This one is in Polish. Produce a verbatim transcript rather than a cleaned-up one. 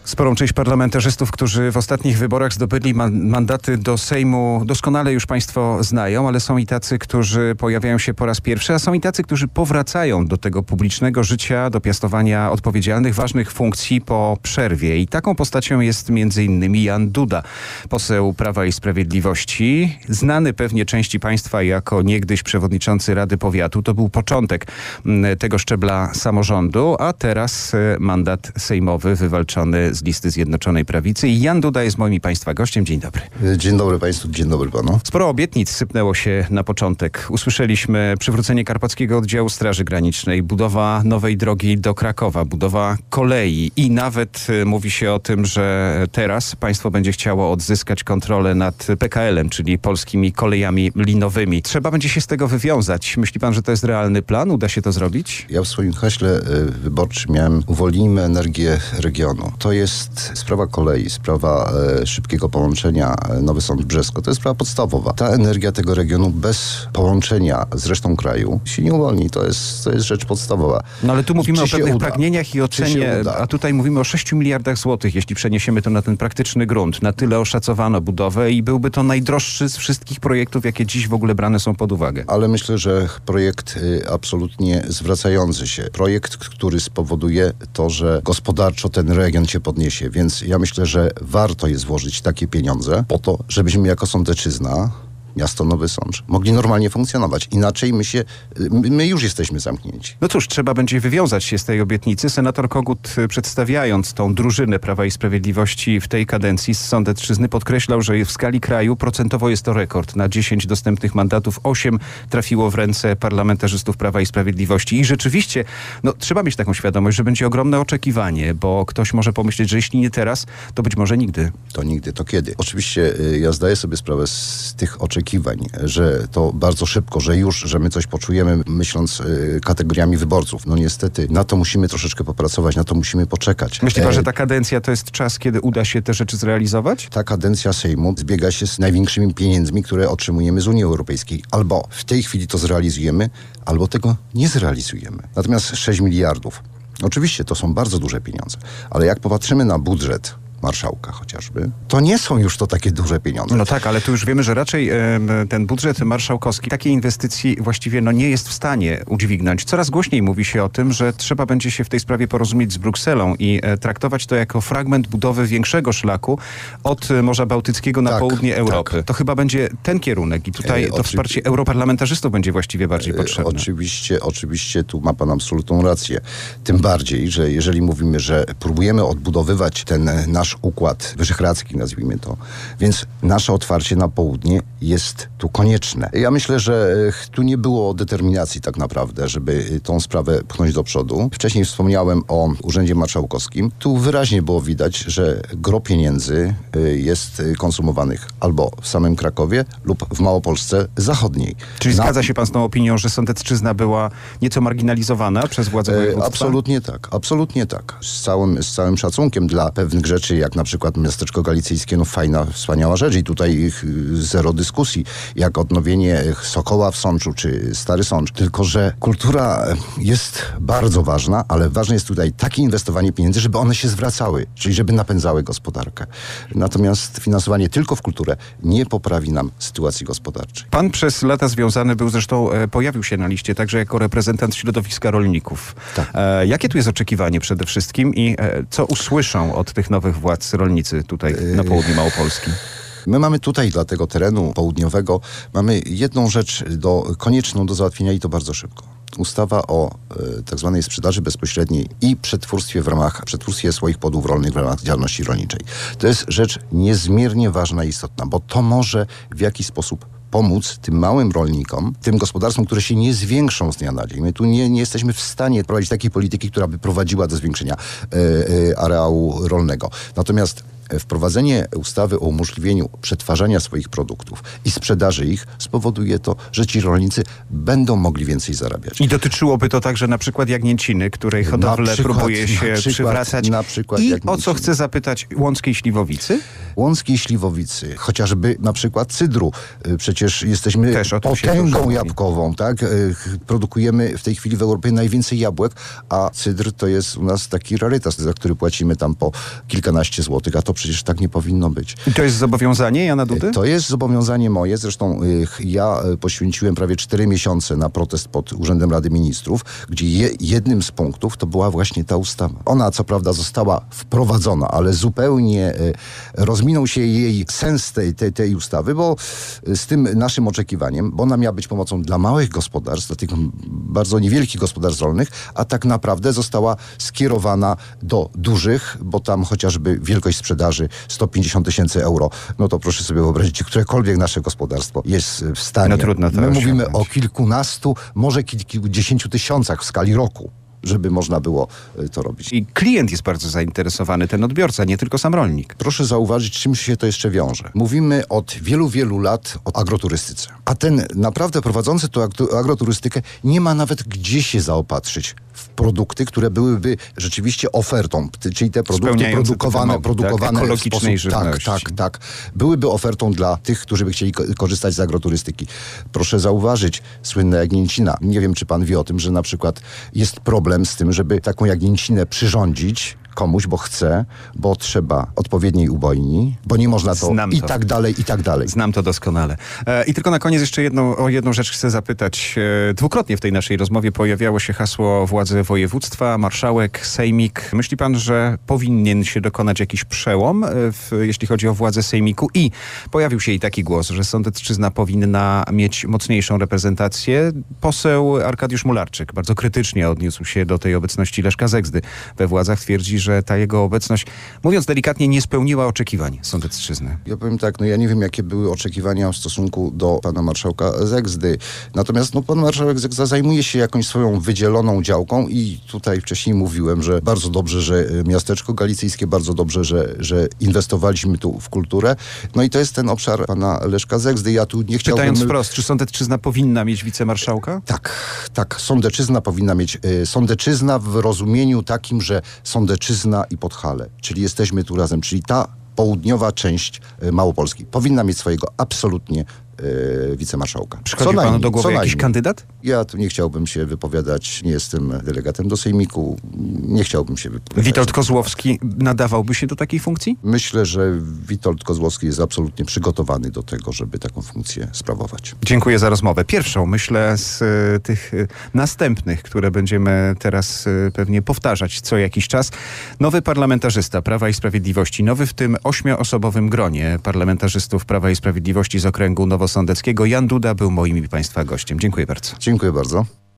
Sporą część parlamentarzystów, którzy w ostatnich wyborach zdobyli man- mandaty do Sejmu, doskonale już państwo znają, ale są i tacy, którzy pojawiają się po raz pierwszy, a są i tacy, którzy powracają do tego publicznego życia, do piastowania odpowiedzialnych, ważnych funkcji po przerwie. I taką postacią jest między innymi Jan Duda, poseł Prawa i Sprawiedliwości, znany pewnie części państwa jako niegdyś przewodniczący Rady Powiatu. To był początek tego szczebla samorządu, a teraz mandat sejmowy wywalczony z listy Zjednoczonej Prawicy. I Jan Duda jest moim i państwa gościem. Dzień dobry. Dzień dobry państwu, dzień dobry panu. Sporo obietnic sypnęło się na początek. Usłyszeliśmy przywrócenie Karpackiego Oddziału Straży Granicznej, budowa nowej drogi do Krakowa, budowa kolei i nawet y, mówi się o tym, że teraz państwo będzie chciało odzyskać kontrolę nad P K L em, czyli polskimi kolejami linowymi. Trzeba będzie się z tego wywiązać. Myśli pan, że to jest realny plan? Uda się to zrobić? Ja w swoim haśle y, wyborczym miałem uwolnijmy energię regionu. To jest sprawa kolei, sprawa y, szybkiego połączenia y, Nowy Sącz-Brzesko. To jest sprawa podstawowa. Ta energia tego regionu bez połączenia z resztą kraju się nie uwolni. To jest, to jest rzecz podstawowa. No ale tu mówimy Czy o się pewnych uda? pragnieniach i ocenie, a tutaj mówimy o sześciu miliardach złotych, jeśli przeniesiemy to na ten praktyczny grunt. Na tyle oszacowano budowę i byłby to najdroższy z wszystkich projektów, jakie dziś w ogóle brane są pod uwagę. Ale myślę, że projekt y, absolutnie zwracający się. Projekt, który spowoduje to, że gospodarczo ten region się podniesie. Więc ja myślę, że warto jest włożyć takie pieniądze po to, żebyśmy jako Sądecczyzna, miasto Nowy Sącz, mogli normalnie funkcjonować. Inaczej my się, my, my już jesteśmy zamknięci. No cóż, trzeba będzie wywiązać się z tej obietnicy. Senator Kogut, przedstawiając tą drużynę Prawa i Sprawiedliwości w tej kadencji z Sądecczyzny, podkreślał, że w skali kraju procentowo jest to rekord. Na dziesięć dostępnych mandatów osiem trafiło w ręce parlamentarzystów Prawa i Sprawiedliwości. I rzeczywiście, no trzeba mieć taką świadomość, że będzie ogromne oczekiwanie, bo ktoś może pomyśleć, że jeśli nie teraz, to być może nigdy. To nigdy, to kiedy? Oczywiście y, ja zdaję sobie sprawę z tych oczekiwań, że to bardzo szybko, że już, że my coś poczujemy, myśląc y, kategoriami wyborców. No niestety, na to musimy troszeczkę popracować, na to musimy poczekać. Myśli pan, E, że ta kadencja to jest czas, kiedy uda się te rzeczy zrealizować? Ta kadencja Sejmu zbiega się z największymi pieniędzmi, które otrzymujemy z Unii Europejskiej. Albo w tej chwili to zrealizujemy, albo tego nie zrealizujemy. Natomiast sześć miliardów. Oczywiście to są bardzo duże pieniądze, ale jak popatrzymy na budżet marszałka chociażby, to nie są już to takie duże pieniądze. No tak, ale tu już wiemy, że raczej e, ten budżet marszałkowski takiej inwestycji właściwie no, nie jest w stanie udźwignąć. Coraz głośniej mówi się o tym, że trzeba będzie się w tej sprawie porozumieć z Brukselą i e, traktować to jako fragment budowy większego szlaku od e, Morza Bałtyckiego na Tak, południe Europy. tak. To chyba będzie ten kierunek i tutaj E, to oczywi- wsparcie europarlamentarzystów będzie właściwie bardziej potrzebne. Oczywiście, oczywiście tu ma pan absolutną rację. Tym bardziej, że jeżeli mówimy, że próbujemy odbudowywać ten nasz układ wyszehradzki, nazwijmy to, więc nasze otwarcie na południe jest tu konieczne. Ja myślę, że e, tu nie było determinacji tak naprawdę, żeby tą sprawę pchnąć do przodu. Wcześniej wspomniałem o Urzędzie Marszałkowskim. Tu wyraźnie było widać, że gro pieniędzy e, jest e, konsumowanych albo w samym Krakowie lub w Małopolsce Zachodniej. Czyli Na- zgadza się pan z tą opinią, że Sądecczyzna była nieco marginalizowana przez władze E, województwa? absolutnie tak, absolutnie tak. Z całym, z całym szacunkiem dla pewnych rzeczy, jak na przykład miasteczko galicyjskie, no fajna, wspaniała rzecz i tutaj y, zero dyskusji, jak odnowienie Sokoła w Sączu, czy Stary Sącz. Tylko że kultura jest bardzo ważna, ale ważne jest tutaj takie inwestowanie pieniędzy, żeby one się zwracały, czyli żeby napędzały gospodarkę. Natomiast finansowanie tylko w kulturę nie poprawi nam sytuacji gospodarczej. Pan przez lata związany był, zresztą e, pojawił się na liście także jako reprezentant środowiska rolników. Tak. E, jakie tu jest oczekiwanie przede wszystkim i e, co usłyszą od tych nowych władz rolnicy tutaj na południu Małopolski? My mamy tutaj dla tego terenu południowego, mamy jedną rzecz do, konieczną do załatwienia i to bardzo szybko. Ustawa o e, tak zwanej sprzedaży bezpośredniej i przetwórstwie w ramach, przetwórstwie swoich płodów rolnych w ramach działalności rolniczej. To jest rzecz niezmiernie ważna i istotna, bo to może w jakiś sposób pomóc tym małym rolnikom, tym gospodarstwom, które się nie zwiększą z dnia na dzień. My tu nie, nie jesteśmy w stanie prowadzić takiej polityki, która by prowadziła do zwiększenia e, e, areału rolnego. Natomiast wprowadzenie ustawy o umożliwieniu przetwarzania swoich produktów i sprzedaży ich spowoduje to, że ci rolnicy będą mogli więcej zarabiać. I dotyczyłoby to także na przykład jagnięciny, której hodowlę przykład, próbuje się na przykład, przywracać. na przykład I jagnięciny. o co chcę zapytać, łąckiej śliwowicy? Łąckiej śliwowicy, chociażby na przykład cydru. Y, Przecież jesteśmy Też o tym się dużo potęgą mówi. jabłkową, tak? Y, Produkujemy w tej chwili w Europie najwięcej jabłek, a cydr to jest u nas taki rarytas, za który płacimy tam po kilkanaście złotych, a to przecież tak nie powinno być. I to jest zobowiązanie Jana Dudy? To jest zobowiązanie moje. Zresztą y, ja y, poświęciłem prawie cztery miesiące na protest pod Urzędem Rady Ministrów, gdzie je, jednym z punktów to była właśnie ta ustawa. Ona co prawda została wprowadzona, ale zupełnie y, rozminął się jej sens tej, tej, tej ustawy, bo y, z tym naszym oczekiwaniem, bo ona miała być pomocą dla małych gospodarstw, dla tych bardzo niewielkich gospodarstw rolnych, a tak naprawdę została skierowana do dużych, bo tam chociażby wielkość sprzedaży sto pięćdziesiąt tysięcy euro, no to proszę sobie wyobrazić, którekolwiek nasze gospodarstwo jest w stanie. No trudno to My mówimy osiągnąć. o kilkunastu, może kilkudziesięciu tysiącach w skali roku, żeby można było y, to robić. I klient jest bardzo zainteresowany, ten odbiorca, nie tylko sam rolnik. Proszę zauważyć, czym się to jeszcze wiąże. Mówimy od wielu, wielu lat o agroturystyce. A ten naprawdę prowadzący tą agro- agroturystykę nie ma nawet gdzie się zaopatrzyć w produkty, które byłyby rzeczywiście ofertą, t- czyli te produkty Spełniające te produkowane, wymogi, produkowane tak? w Ekologicznej sposób, tak, żywności. tak, tak, byłyby ofertą dla tych, którzy by chcieli ko- korzystać z agroturystyki. Proszę zauważyć, słynna jagnięcina. Nie wiem, czy pan wie o tym, że na przykład jest problem z tym, żeby taką jagnięcinę przyrządzić komuś, bo chce, bo trzeba odpowiedniej ubojni, bo nie można to Znam i to. tak dalej, i tak dalej. Znam to doskonale. E, I tylko na koniec jeszcze jedną, o jedną rzecz chcę zapytać. E, dwukrotnie w tej naszej rozmowie pojawiało się hasło władzy województwa, marszałek, sejmik. Myśli pan, że powinien się dokonać jakiś przełom, e, w, jeśli chodzi o władzę sejmiku? I pojawił się i taki głos, że Sądecczyzna powinna mieć mocniejszą reprezentację. Poseł Arkadiusz Mularczyk bardzo krytycznie odniósł się do tej obecności Leszka Zegzdy we władzach. Twierdzi, że ta jego obecność, mówiąc delikatnie, nie spełniła oczekiwań Sądecczyzny. Ja powiem tak, no ja nie wiem, jakie były oczekiwania w stosunku do pana marszałka Zegzdy. Natomiast no, pan marszałek Zegzda zajmuje się jakąś swoją wydzieloną działką i tutaj wcześniej mówiłem, że bardzo dobrze, że y, miasteczko galicyjskie, bardzo dobrze, że, że inwestowaliśmy tu w kulturę. No i to jest ten obszar pana Leszka Zegzdy. Ja tu nie chciałbym... Pytając wprost, czy Sądecczyzna powinna mieć wicemarszałka? Tak, tak. Sądeczyzna powinna mieć... Y, Sądeczyzna w rozumieniu takim, że Sądeczyzna i Podhale, czyli jesteśmy tu razem, czyli ta południowa część y, Małopolski powinna mieć swojego absolutnie y, wicemarszałka. Przychodzi Co panu najmniej, do głowy co jakiś najmniej. kandydat? Ja tu nie chciałbym się wypowiadać, nie jestem delegatem do Sejmiku, nie chciałbym się wypowiadać. Witold Kozłowski nadawałby się do takiej funkcji? Myślę, że Witold Kozłowski jest absolutnie przygotowany do tego, żeby taką funkcję sprawować. Dziękuję za rozmowę. Pierwszą, myślę, z y, tych y, następnych, które będziemy teraz y, pewnie powtarzać co jakiś czas. Nowy parlamentarzysta Prawa i Sprawiedliwości, nowy w tym ośmioosobowym gronie parlamentarzystów Prawa i Sprawiedliwości z okręgu nowosądeckiego. Jan Duda był moim i państwa gościem. Dziękuję bardzo. Dziękuję bardzo.